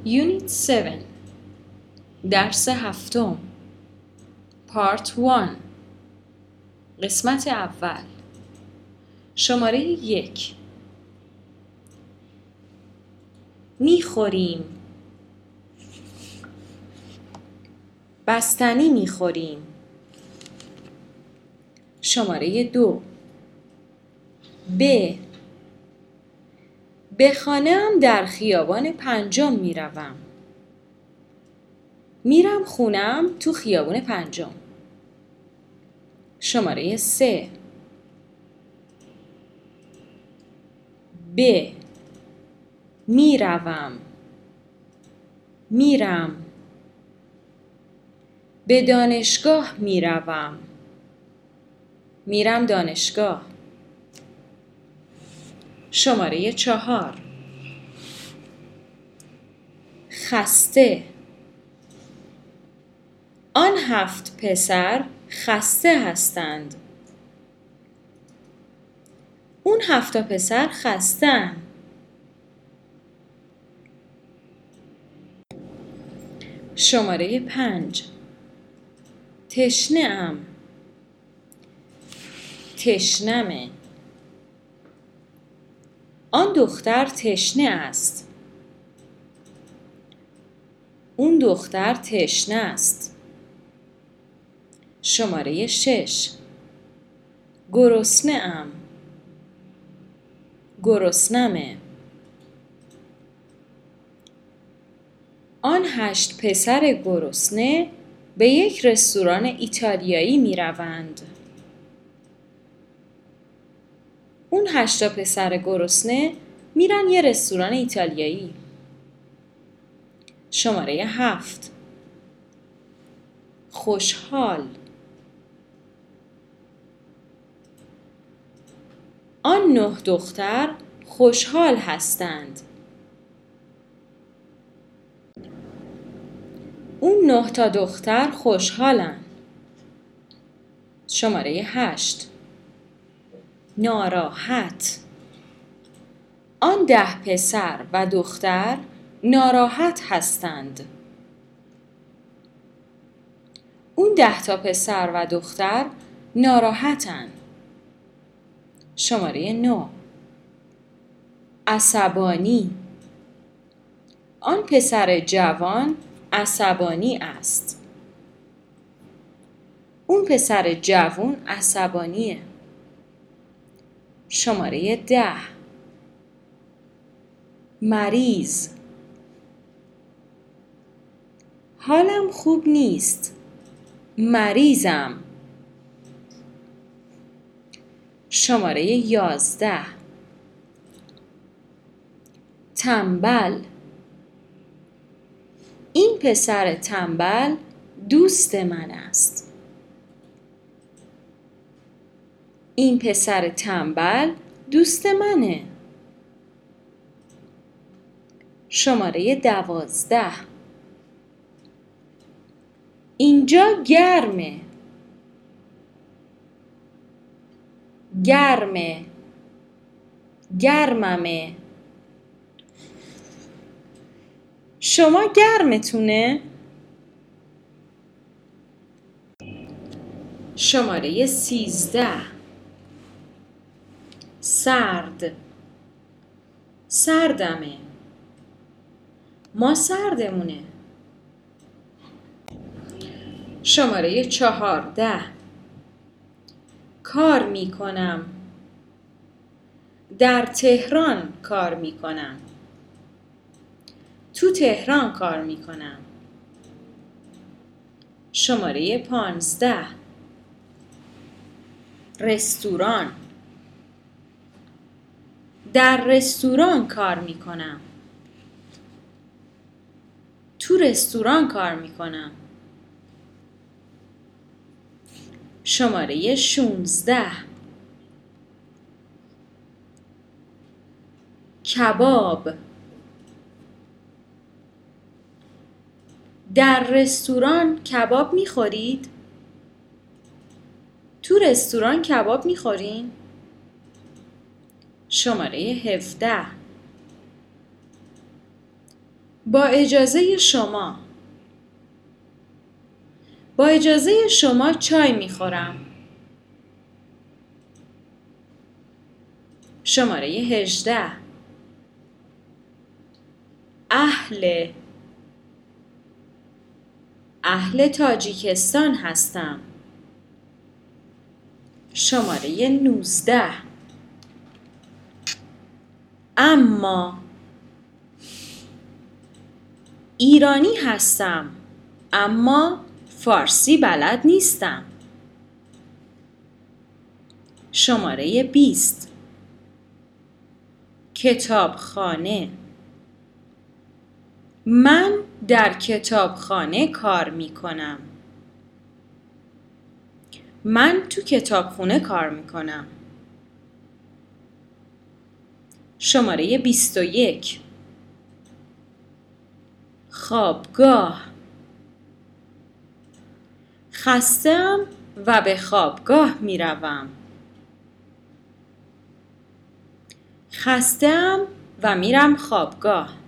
Unit 7 درس هفتم Part 1 قسمت اول شماره 1 میخوریم بستنی میخوریم شماره 2 به خانه‌ام در خیابان پنجم میروم میرم خونه‌ام تو خیابان پنجم شماره 3 میروم میرم به دانشگاه میروم میرم دانشگاه شماره 4 خسته آن 7 پسر خسته هستند اون 7 پسر خسته‌اند شماره 5 تشنه‌ام تشنمه آن دختر تشنه است اون دختر تشنه است شماره 6 گرسنه‌ام گرسنمه آن 8 پسر گرسنه به یک رستوران ایتالیایی می روند. اون 8 پسر گرسنه میرن یه رستوران ایتالیایی. شماره 7 خوشحال آن 9 دختر خوشحال هستند. اون 9 تا دختر خوشحالن. شماره 8 ناراحت آن 10 پسر و دختر ناراحت هستند. اون 10 تا پسر و دختر ناراحتن. شماره 9 عصبانی آن پسر جوان عصبانی است. اون پسر جوان عصبانیه. شماره 10 مریض حالم خوب نیست مریضم شماره 11 تنبل این پسر تنبل دوست من است این پسر تنبل دوست منه شماره 12 اینجا گرمه گرممه شما گرمتونه؟ شماره 13 سردمه ما سردمونه شماره 14 کار میکنم در تهران کار میکنم تو تهران کار میکنم شماره 15 رستوران در رستوران کار میکنم تو رستوران کار میکنم شماره 16 کباب در رستوران کباب میخورید؟ تو رستوران کباب میخورین؟ شماره 17 با اجازه شما. با اجازه شما چای میخورم. شماره 18. اهل تاجیکستان هستم. شماره 19. اما ایرانی هستم اما فارسی بلد نیستم. شماره 20. کتابخانه. من در کتابخانه کار می کنم. من تو کتابخونه کار می کنم. شماره 21. خوابگاه. خسته‌ام و به خوابگاه می روم. خسته‌ام و میرم خوابگاه.